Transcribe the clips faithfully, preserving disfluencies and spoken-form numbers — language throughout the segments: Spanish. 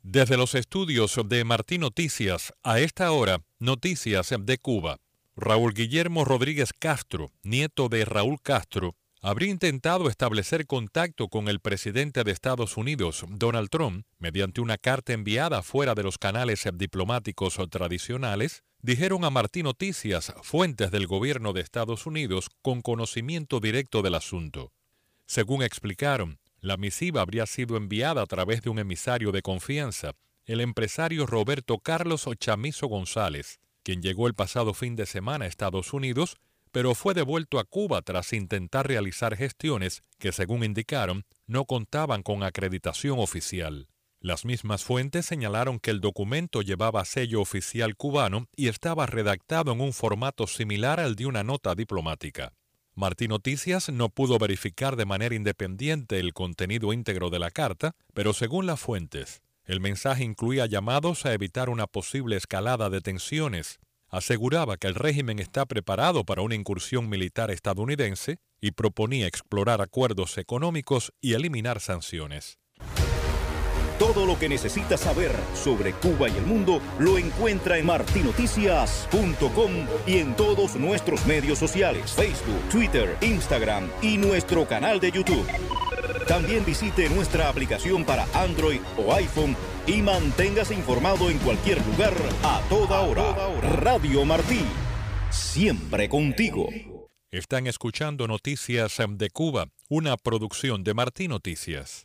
Desde los estudios de Martín Noticias, a esta hora, noticias de Cuba. Raúl Guillermo Rodríguez Castro, nieto de Raúl Castro, habría intentado establecer contacto con el presidente de Estados Unidos, Donald Trump, mediante una carta enviada fuera de los canales diplomáticos tradicionales, dijeron a Martín Noticias fuentes del gobierno de Estados Unidos con conocimiento directo del asunto. Según explicaron, la misiva habría sido enviada a través de un emisario de confianza, el empresario Roberto Carlos Chamizo González, quien llegó el pasado fin de semana a Estados Unidos, pero fue devuelto a Cuba tras intentar realizar gestiones que, según indicaron, no contaban con acreditación oficial. Las mismas fuentes señalaron que el documento llevaba sello oficial cubano y estaba redactado en un formato similar al de una nota diplomática. Martín Noticias no pudo verificar de manera independiente el contenido íntegro de la carta, pero según las fuentes, el mensaje incluía llamados a evitar una posible escalada de tensiones, aseguraba que el régimen está preparado para una incursión militar estadounidense y proponía explorar acuerdos económicos y eliminar sanciones. Todo lo que necesita saber sobre Cuba y el mundo lo encuentra en martin noticias punto com y en todos nuestros medios sociales, Facebook, Twitter, Instagram y nuestro canal de YouTube. También visite nuestra aplicación para Android o iPhone y manténgase informado en cualquier lugar, a toda hora. Radio Martí, siempre contigo. Están escuchando Noticias de Cuba, una producción de Martín Noticias.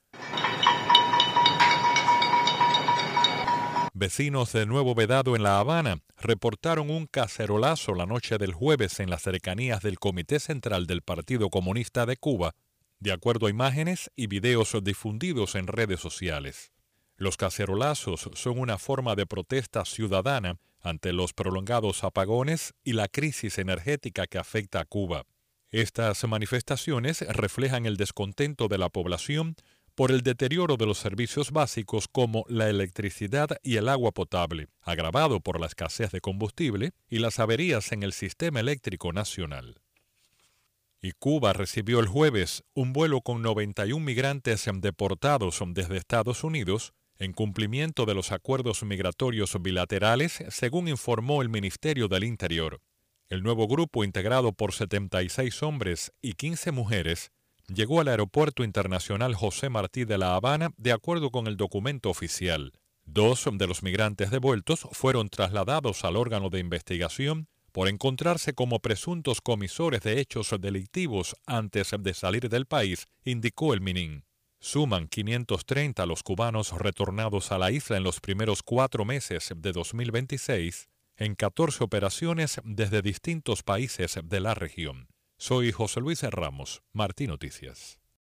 Vecinos de Nuevo Vedado en La Habana reportaron un cacerolazo la noche del jueves en las cercanías del Comité Central del Partido Comunista de Cuba, de acuerdo a imágenes y videos difundidos en redes sociales. Los cacerolazos son una forma de protesta ciudadana ante los prolongados apagones y la crisis energética que afecta a Cuba. Estas manifestaciones reflejan el descontento de la población por el deterioro de los servicios básicos como la electricidad y el agua potable, agravado por la escasez de combustible y las averías en el sistema eléctrico nacional. Y Cuba recibió el jueves un vuelo con noventa y un migrantes deportados desde Estados Unidos en cumplimiento de los acuerdos migratorios bilaterales, según informó el Ministerio del Interior. El nuevo grupo, integrado por setenta y seis hombres y quince mujeres, llegó al Aeropuerto Internacional José Martí de La Habana de acuerdo con el documento oficial. Dos de los migrantes devueltos fueron trasladados al órgano de investigación por encontrarse como presuntos comisores de hechos delictivos antes de salir del país, indicó el MININ. Suman quinientos treinta los cubanos retornados a la isla en los primeros cuatro meses de dos mil veintiséis, en catorce operaciones desde distintos países de la región. Soy José Luis Ramos, Martín Noticias.